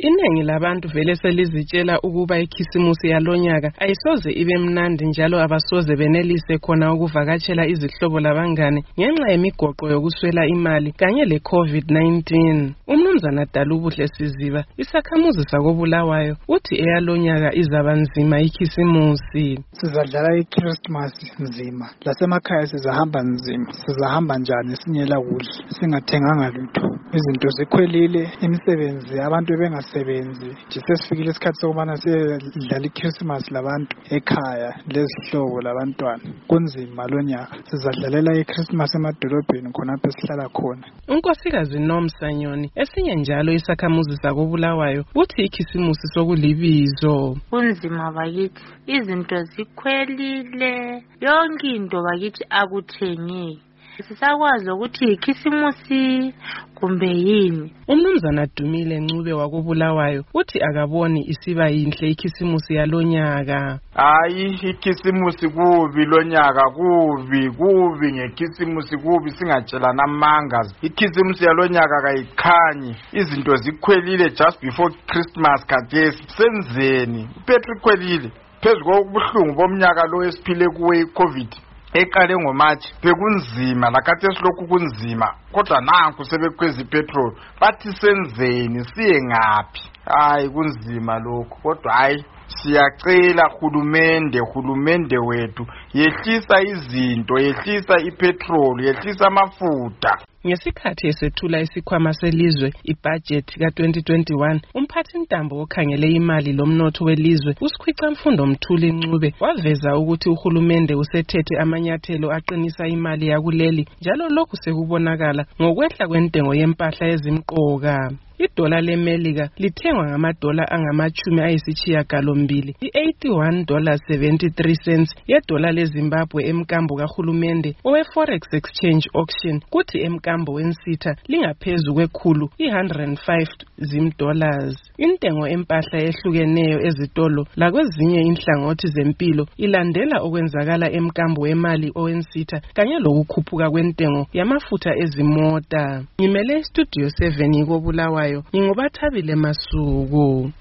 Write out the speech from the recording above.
Iningi labantu vele selizitshela ukuba ikhisimusi yalonyaka ayisoze ibe mnandi njalo abasoze benelise khona ukuvakatshela izihlobo labangane ngenxa yemigoqo yokuswela imali kanye le-COVID-19. Umnumzana Dalubuhle Siziba, isakhamuzi sakoBulawayo, uthi eyalonyaka izaba nzima ikhisimusi. Sizadlala iChristmas nzima, lasemakhaya sizahamba nzima. Sizahamba njani sinyela kudla singathenganga lutho? Izinto zikhwelile, imisebenzi abantu bengasebenzi. Nje sesifikile isikhathi sokubana sidlala iChristmas labantu ekhaya lezihlobo labantwana. Kunzima lonyaka. Sizadlalela iChristmas emadolobheni khona lapho esihlala khona. Unkosikazi Nomsanyoni, esinye njalo isakhamuzi sakoBulawayo, uthi ikhisimusi sokulibizo. Kunzima bakithi, izinto zikhwelile, yonke into bakithi akuthengeki. Sisakwazi ukuthi ikhisimusi kumbe yini. Umnumzana Dumile Ncube wakoBulawayo uthi akaboni isiba yinhle ikhisimusi yalonyaka. Hayi, ikhisimusi kubi lonyaka, kubi ngekhisimusi kubi, singatshelana amanga. Ikhisimusi yalonyaka kayikhanyi, izinto zikhwelile just before Christmas khathesi. Senzeni? Ipetrol ikhwelile phezu kobuhlungu bomnyaka lo esiphile kuwe iCovid. Eqale ngoMarch bekunzima, lakhathesi lokhu kunzima, kodwa nanku sebekhweza ipetrol. Bathi senzeni, siye ngaphi? Hayi kunzima lokhu, kodwa hayi siyacela hulumende wethu yehlisa izinto, yehlisa ipetrol, yehlisa amafutha. Ngesikhathi esethula isikhwama selizwe ibudget ka-2021, umphathintambo okhangele imali lomnotho welizwe uSikhwicamfundo Mthuli Ncube waveza ukuthi uhulumende usethethe amanyathelo aqinisa imali yakuleli, njalo lokhu sekubonakala ngokwehla kwentengo yempahla ezimqoka. Idola leMelika lithengwa ngamadola angama-80 i-$81.73 yedola leZimbabwe emkambo kahulumende owe-Forex Exchange Auction, kuthi emkambo wensitha lingaphezu kwekhulu i-$105. Intengo empahla ehlukeneyo ezitolo lakwezinye inhlangothi zempilo ilandela okwenzakala emkambo wemali owensitha kanye lokukhuphuka kwentengo yamafutha ezimota. Ngimele iStudio 7 koBulawayo, nginguBathabile Masuku.